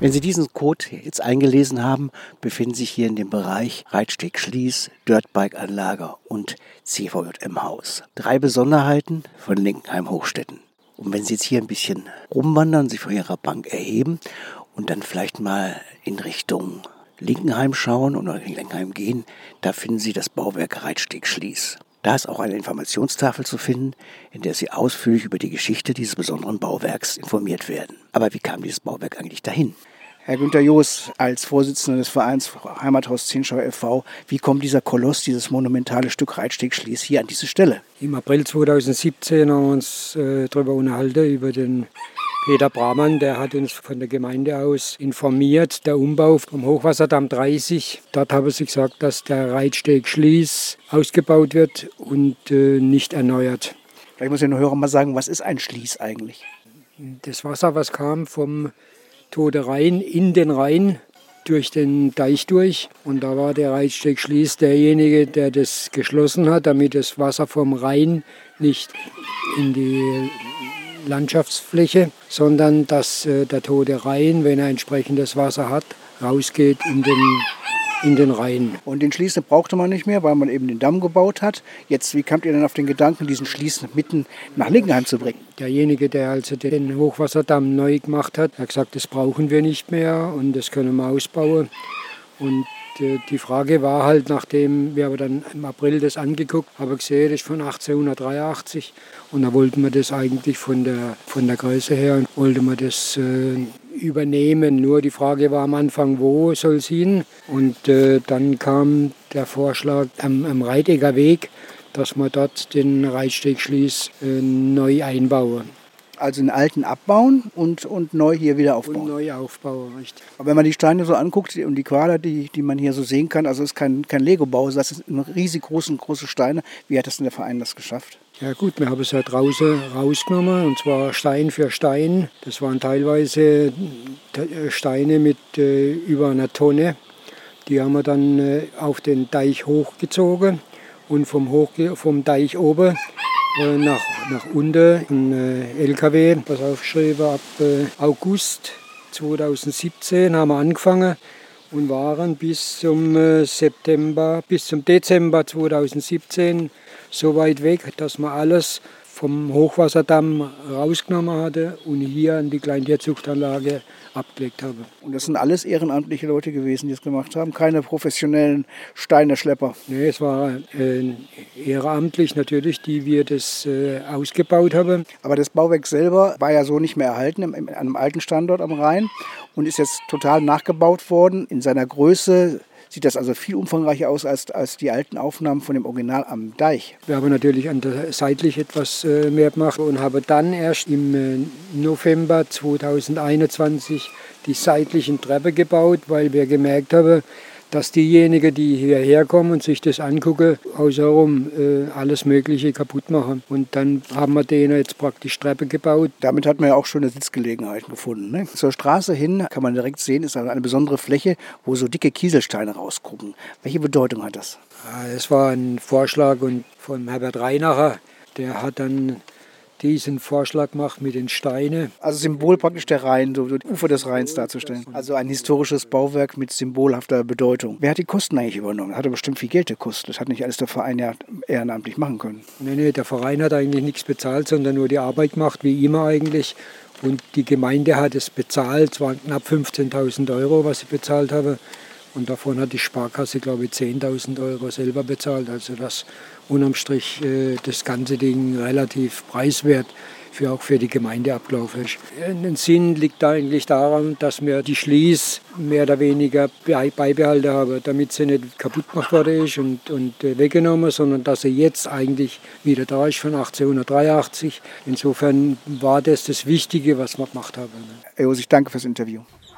Wenn Sie diesen Code jetzt eingelesen haben, befinden Sie sich hier in dem Bereich Reitsteg Schliess, Dirtbike-Anlage und CVJM-Haus. 3 Besonderheiten von Linkenheim-Hochstetten. Und wenn Sie jetzt hier ein bisschen rumwandern, sich von Ihrer Bank erheben und dann vielleicht mal in Richtung Linkenheim schauen oder in Linkenheim gehen, da finden Sie das Bauwerk Reitsteg Schliess. Da ist auch eine Informationstafel zu finden, in der Sie ausführlich über die Geschichte dieses besonderen Bauwerks informiert werden. Aber wie kam dieses Bauwerk eigentlich dahin? Herr Günter Joos, als Vorsitzender des Vereins Heimathaus Ziehenschau e.V., wie kommt dieser Koloss, dieses monumentale Stück Reitsteg Schliess hier an diese Stelle? Im April 2017 haben wir uns darüber unterhalten, über den Peter Brahmann, der hat uns von der Gemeinde aus informiert, der Umbau vom Hochwasserdamm 30. Dort habe sie gesagt, dass der Reitsteg Schliess ausgebaut wird und nicht erneuert. Vielleicht muss ich den Hörern mal sagen, was ist ein Schliess eigentlich? Das Wasser, was kam vom Tote Rhein in den Rhein durch den Deich durch. Und da war der Reitsteg Schliess derjenige, der das geschlossen hat, damit das Wasser vom Rhein nicht in die Landschaftsfläche, sondern dass der Tote Rhein, wenn er entsprechendes Wasser hat, rausgeht in den Rhein. Und den Schliess brauchte man nicht mehr, weil man eben den Damm gebaut hat. Jetzt, wie kamt ihr denn auf den Gedanken, diesen Schliess mitten nach Linkenheim zu bringen? Derjenige, der also den Hochwasserdamm neu gemacht hat, hat gesagt, das brauchen wir nicht mehr und das können wir ausbauen. Und die Frage war halt, nachdem wir aber dann im April das angeguckt haben, gesehen, das ist von 1883 und da wollten wir das eigentlich von der Größe her, wollten wir das übernehmen. Nur die Frage war am Anfang, wo soll es hin? Und dann kam der Vorschlag am Reitegger Weg, dass wir dort den Reitsteg Schliess neu einbauen. Also den alten abbauen und neu hier wieder aufbauen. Und neu aufbauen, richtig. Aber wenn man die Steine so anguckt und die Quader, die man hier so sehen kann, also es ist kein Lego-Bau, das sind riesig große Steine. Wie hat das denn der Verein das geschafft? Ja gut, wir haben es ja draußen rausgenommen, und zwar Stein für Stein. Das waren teilweise Steine mit über einer Tonne. Die haben wir dann auf den Deich hochgezogen und vom Deich oben nach unten ein LKW, was aufgeschrieben, ab August 2017 haben wir angefangen und waren bis zum Dezember 2017 so weit weg, dass wir alles vom Hochwasserdamm rausgenommen hatte und hier an die Kleintierzuchtanlage abgelegt habe. Und das sind alles ehrenamtliche Leute gewesen, die es gemacht haben? Keine professionellen Steineschlepper? Nee, es war ehrenamtlich natürlich, die wir das ausgebaut haben. Aber das Bauwerk selber war ja so nicht mehr erhalten an einem alten Standort am Rhein und ist jetzt total nachgebaut worden. In seiner Größe sieht das also viel umfangreicher aus als die alten Aufnahmen von dem Original am Deich. Wir haben natürlich seitlich etwas mehr gemacht und haben dann erst im November 2021 die seitlichen Treppen gebaut, weil wir gemerkt haben, dass diejenigen, die hierher kommen und sich das angucken, außenrum alles Mögliche kaputt machen. Und dann haben wir denen jetzt praktisch Treppen gebaut. Damit hat man ja auch schöne Sitzgelegenheiten gefunden. Ne? Zur Straße hin kann man direkt sehen, ist eine besondere Fläche, wo so dicke Kieselsteine rausgucken. Welche Bedeutung hat das? Es war ein Vorschlag von Herbert Reinacher. Der hat dann diesen Vorschlag gemacht mit den Steinen. Also Symbol praktisch der Rhein, so die Ufer des Rheins darzustellen. Also ein historisches Bauwerk mit symbolhafter Bedeutung. Wer hat die Kosten eigentlich übernommen? Hat aber bestimmt viel Geld gekostet. Das hat nicht alles der Verein ja ehrenamtlich machen können. Nee, der Verein hat eigentlich nichts bezahlt, sondern nur die Arbeit gemacht, wie immer eigentlich. Und die Gemeinde hat es bezahlt. Es waren knapp 15.000 €, was sie bezahlt habe. Und davon hat die Sparkasse, glaube ich, 10.000 € selber bezahlt. Also das unterm Strich das ganze Ding relativ preiswert auch für die Gemeinde abgelaufen ist. Ein Sinn liegt eigentlich daran, dass wir die Schliess mehr oder weniger beibehalten haben, damit sie nicht kaputt gemacht worden ist und weggenommen, sondern dass sie jetzt eigentlich wieder da ist von 1883. Insofern war das Wichtige, was wir gemacht haben. Herr Joos, ich danke fürs Interview.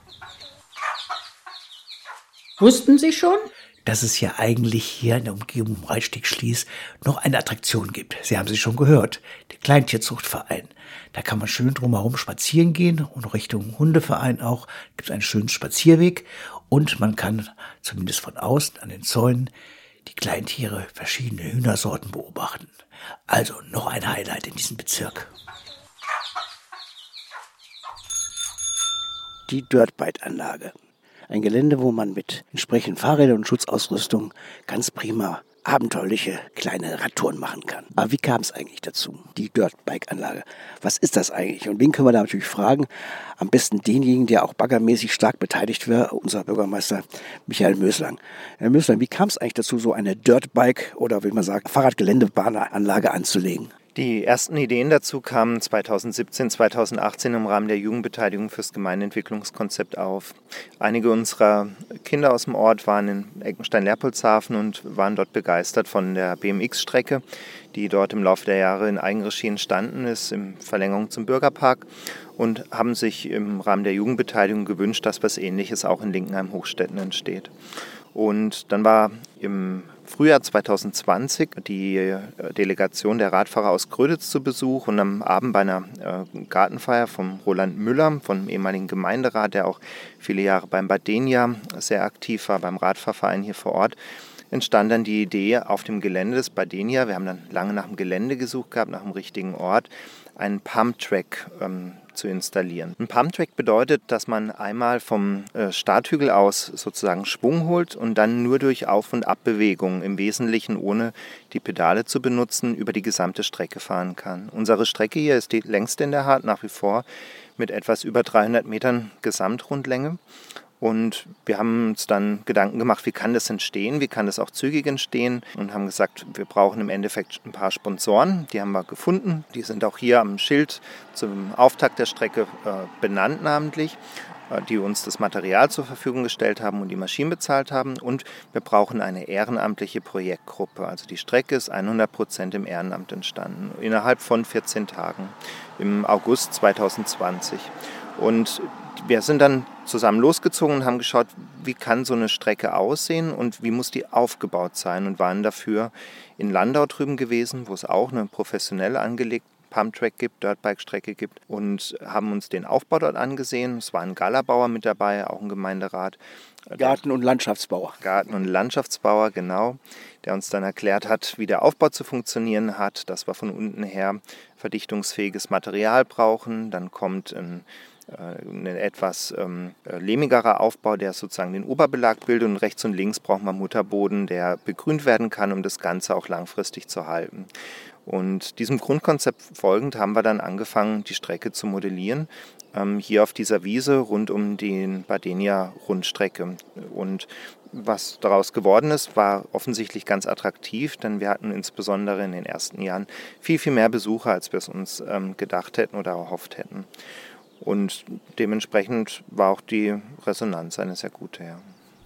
Wussten Sie schon? Dass es ja eigentlich hier in der Umgebung um Reitsteg Schliess noch eine Attraktion gibt. Sie haben sie schon gehört, der Kleintierzuchtverein. Da kann man schön drumherum spazieren gehen und Richtung Hundeverein auch gibt es einen schönen Spazierweg und man kann zumindest von außen an den Zäunen die Kleintiere, verschiedene Hühnersorten beobachten. Also noch ein Highlight in diesem Bezirk. Die Dirtbike-Anlage. Ein Gelände, wo man mit entsprechenden Fahrrädern und Schutzausrüstung ganz prima abenteuerliche kleine Radtouren machen kann. Aber wie kam es eigentlich dazu, die Dirtbike-Anlage? Was ist das eigentlich? Und wen können wir da natürlich fragen? Am besten denjenigen, der auch baggermäßig stark beteiligt war, unser Bürgermeister Michael Möslang. Herr Möslang, wie kam es eigentlich dazu, so eine Dirtbike oder wie man sagt, Fahrradgeländebahnanlage anzulegen? Die ersten Ideen dazu kamen 2017, 2018 im Rahmen der Jugendbeteiligung fürs Gemeindeentwicklungskonzept auf. Einige unserer Kinder aus dem Ort waren in Eckenstein-Leopoldshafen und waren dort begeistert von der BMX-Strecke, die dort im Laufe der Jahre in Eigenregie entstanden ist, in Verlängerung zum Bürgerpark, und haben sich im Rahmen der Jugendbeteiligung gewünscht, dass was Ähnliches auch in Linkenheim-Hochstetten entsteht. Und dann war im Frühjahr 2020 die Delegation der Radfahrer aus Gröditz zu Besuch und am Abend bei einer Gartenfeier vom Roland Müller, vom ehemaligen Gemeinderat, der auch viele Jahre beim Badenia sehr aktiv war, beim Radfahrverein hier vor Ort, entstand dann die Idee, auf dem Gelände des Badenia, wir haben dann lange nach dem Gelände gesucht gehabt, nach dem richtigen Ort, einen Pumptrack zu installieren. Ein Pumptrack bedeutet, dass man einmal vom Starthügel aus sozusagen Schwung holt und dann nur durch Auf- und Abbewegungen, im Wesentlichen ohne die Pedale zu benutzen, über die gesamte Strecke fahren kann. Unsere Strecke hier ist die längste in der Hart, nach wie vor mit etwas über 300 Metern Gesamtrundlänge. Und wir haben uns dann Gedanken gemacht, wie kann das entstehen, wie kann das auch zügig entstehen, und haben gesagt, wir brauchen im Endeffekt ein paar Sponsoren. Die haben wir gefunden, die sind auch hier am Schild zum Auftakt der Strecke benannt namentlich, die uns das Material zur Verfügung gestellt haben und die Maschinen bezahlt haben. Und wir brauchen eine ehrenamtliche Projektgruppe. Also die Strecke ist 100% im Ehrenamt entstanden, innerhalb von 14 Tagen im August 2020. Und wir sind dann zusammen losgezogen und haben geschaut, wie kann so eine Strecke aussehen und wie muss die aufgebaut sein, und waren dafür in Landau drüben gewesen, wo es auch eine professionell angelegte Pumptrack gibt, Dirtbike-Strecke gibt, und haben uns den Aufbau dort angesehen. Es war ein Gallerbauer mit dabei, auch ein Gemeinderat. Garten- und Landschaftsbauer. Garten- und Landschaftsbauer, genau, der uns dann erklärt hat, wie der Aufbau zu funktionieren hat, dass wir von unten her verdichtungsfähiges Material brauchen. Dann kommt ein etwas lehmigerer Aufbau, der sozusagen den Oberbelag bildet, und rechts und links braucht man Mutterboden, der begrünt werden kann, um das Ganze auch langfristig zu halten. Und diesem Grundkonzept folgend haben wir dann angefangen, die Strecke zu modellieren, hier auf dieser Wiese rund um die Badenia-Rundstrecke. Und was daraus geworden ist, war offensichtlich ganz attraktiv, denn wir hatten insbesondere in den ersten Jahren viel, viel mehr Besucher, als wir es uns gedacht hätten oder erhofft hätten. Und dementsprechend war auch die Resonanz eine sehr gute. Ja.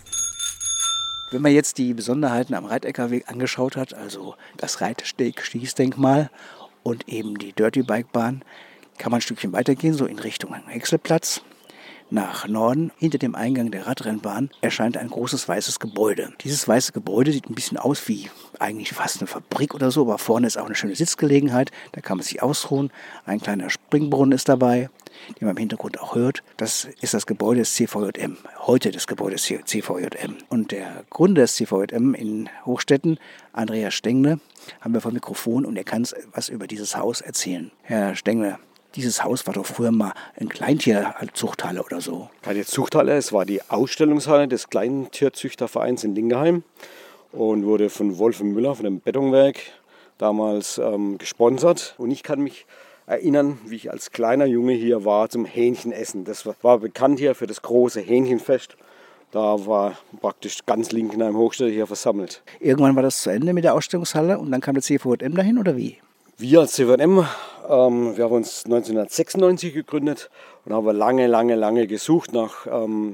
Wenn man jetzt die Besonderheiten am Reit-Ecker-Weg angeschaut hat, also das Reitsteg-Schießdenkmal und eben die Dirty-Bike-Bahn, kann man ein Stückchen weitergehen, so in Richtung Häckselplatz. Nach Norden, hinter dem Eingang der Radrennbahn, erscheint ein großes weißes Gebäude. Dieses weiße Gebäude sieht ein bisschen aus wie eigentlich fast eine Fabrik oder so, aber vorne ist auch eine schöne Sitzgelegenheit, da kann man sich ausruhen. Ein kleiner Springbrunnen ist dabei, den man im Hintergrund auch hört. Das ist das Gebäude des CVJM, heute das Gebäude des CVJM. Und der Gründer des CVJM in Hochstetten, Andreas Stengle, haben wir vor Mikrofon, und er kann uns was über dieses Haus erzählen. Herr Stengle, dieses Haus war doch früher mal eine Kleintierzuchthalle oder so. Keine Zuchthalle, es war die Ausstellungshalle des Kleintierzüchtervereins in Lingenheim und wurde von Wolfen Müller von dem Betonwerk damals gesponsert. Und ich kann mich erinnern, wie ich als kleiner Junge hier war zum Hähnchenessen. Das war bekannt hier für das große Hähnchenfest. Da war praktisch ganz Linkenheim-Hochstedt hier versammelt. Irgendwann war das zu Ende mit der Ausstellungshalle und dann kam der CVJM dahin, oder wie? Wir als CVJM, wir haben uns 1996 gegründet und haben lange gesucht nach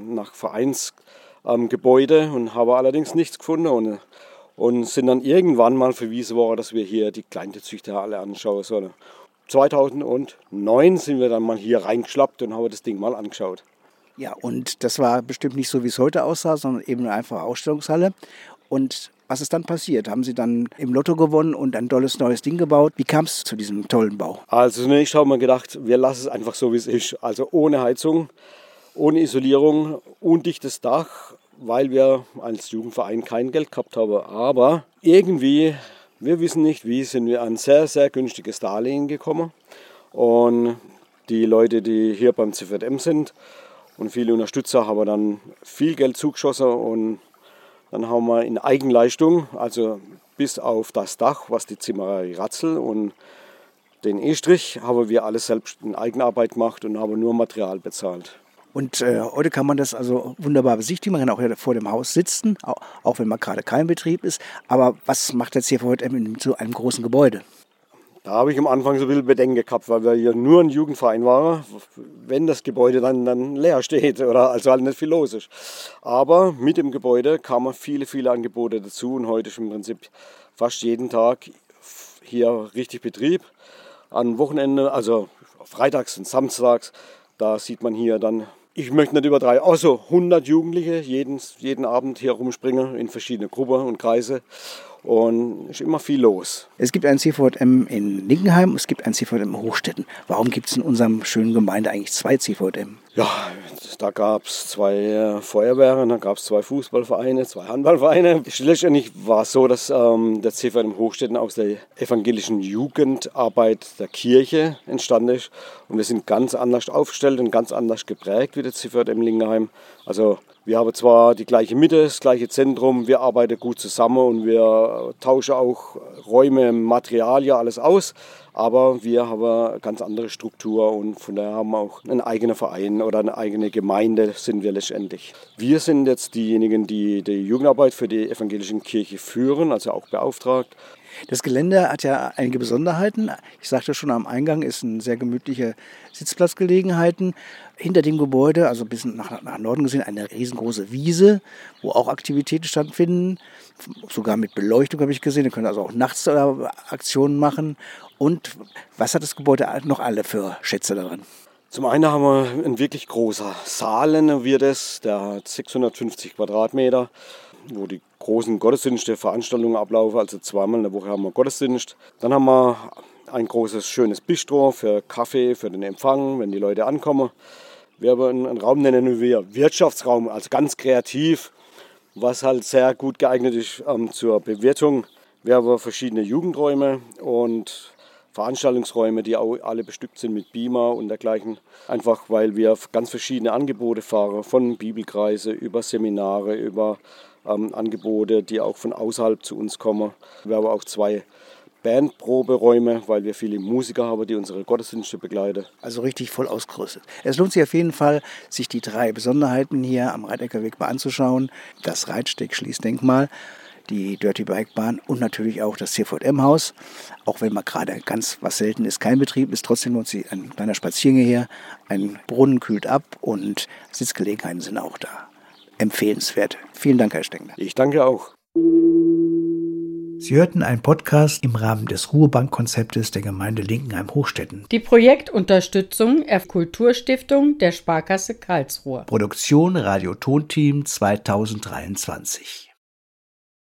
Vereinsgebäude und haben allerdings nichts gefunden und sind dann irgendwann mal verwiesen worden, dass wir hier die Kleintierzüchterhalle anschauen sollen. 2009 sind wir dann mal hier reingeschlappt und haben das Ding mal angeschaut. Ja, und das war bestimmt nicht so, wie es heute aussah, sondern eben eine einfache Ausstellungshalle. Und was ist dann passiert? Haben Sie dann im Lotto gewonnen und ein tolles neues Ding gebaut? Wie kam es zu diesem tollen Bau? Also zunächst haben wir gedacht, wir lassen es einfach so, wie es ist. Also ohne Heizung, ohne Isolierung, undichtes Dach, weil wir als Jugendverein kein Geld gehabt haben. Aber irgendwie, wir wissen nicht wie, sind wir an sehr, sehr günstiges Darlehen gekommen. Und die Leute, die hier beim CVJM sind Und viele Unterstützer haben dann viel Geld zugeschossen und dann haben wir in Eigenleistung, also bis auf das Dach, was die Zimmerei Ratzel und den E-Strich, haben wir alles selbst in Eigenarbeit gemacht und haben nur Material bezahlt. Und heute kann man das also wunderbar besichtigen. Man kann auch hier vor dem Haus sitzen, auch wenn man gerade kein Betrieb ist. Aber was macht jetzt hier heute in so einem großen Gebäude? Da habe ich am Anfang so ein bisschen Bedenken gehabt, weil wir hier nur ein Jugendverein waren, wenn das Gebäude dann leer steht oder also halt nicht viel los ist. Aber mit dem Gebäude kamen viele Angebote dazu und heute ist im Prinzip fast jeden Tag hier richtig Betrieb. An Wochenende, also freitags und samstags, da sieht man hier dann, ich möchte nicht übertreiben, also 100 Jugendliche jeden Abend hier rumspringen in verschiedene Gruppen und Kreise. Und ist immer viel los. Es gibt ein CVJM in Linkenheim, es gibt ein CVJM in Hochstetten. Warum gibt es in unserem schönen Gemeinde eigentlich 2 CVJM? Ja, da gab es 2 Feuerwehren, da gab es 2 Fußballvereine, 2 Handballvereine. Letztendlich war es so, dass der CVJM Hochstetten aus der evangelischen Jugendarbeit der Kirche entstanden ist. Und wir sind ganz anders aufgestellt und ganz anders geprägt wie der CVJM Linkenheim. Also wir haben zwar die gleiche Mitte, das gleiche Zentrum, wir arbeiten gut zusammen und wir tauschen auch Räume, Materialien, alles aus, aber wir haben eine ganz andere Struktur und von daher haben wir auch einen eigenen Verein oder eine eigene Gemeinde sind wir letztendlich. Wir sind jetzt diejenigen, die die Jugendarbeit für die evangelische Kirche führen, also auch beauftragt. Das Gelände hat ja einige Besonderheiten. Ich sagte schon, am Eingang ist eine sehr gemütliche Sitzplatzgelegenheiten. Hinter dem Gebäude, also ein bisschen nach Norden gesehen, eine riesengroße Wiese, wo auch Aktivitäten stattfinden. Sogar mit Beleuchtung habe ich gesehen. Wir können also auch nachts Aktionen machen. Und was hat das Gebäude noch alle für Schätze darin? Zum einen haben wir ein wirklich großer Saal, nennen wir das. Der hat 650 Quadratmeter, wo die großen Gottesdienste, Veranstaltungen ablaufen. Also zweimal in der Woche haben wir Gottesdienst. Dann haben wir ein großes, schönes Bistro für Kaffee, für den Empfang, wenn die Leute ankommen. Wir haben einen Raum, nennen wir Wirtschaftsraum, also ganz kreativ, was halt sehr gut geeignet ist zur Bewirtung. Wir haben verschiedene Jugendräume und Veranstaltungsräume, die auch alle bestückt sind mit Beamer und dergleichen. Einfach weil wir ganz verschiedene Angebote fahren, von Bibelkreise über Seminare, über Angebote, die auch von außerhalb zu uns kommen. Wir haben auch 2 Bandproberäume, weil wir viele Musiker haben, die unsere Gottesdienste begleiten. Also richtig voll ausgerüstet. Es lohnt sich auf jeden Fall, sich die 3 Besonderheiten hier am Rhein-Neckar-Weg mal anzuschauen. Das Reitsteg-Schließdenkmal, die Dirty Bike Bahn und natürlich auch das CVJM-Haus. Auch wenn man gerade ganz, was selten ist, kein Betrieb ist, trotzdem lohnt sich ein kleiner Spaziergang hier. Ein Brunnen kühlt ab und Sitzgelegenheiten sind auch da. Empfehlenswert. Vielen Dank, Herr Stengler. Ich danke auch. Sie hörten einen Podcast im Rahmen des Ruhebankkonzeptes der Gemeinde Linkenheim-Hochstetten. Die Projektunterstützung Kulturstiftung der Sparkasse Karlsruhe. Produktion Radio Tonteam 2023.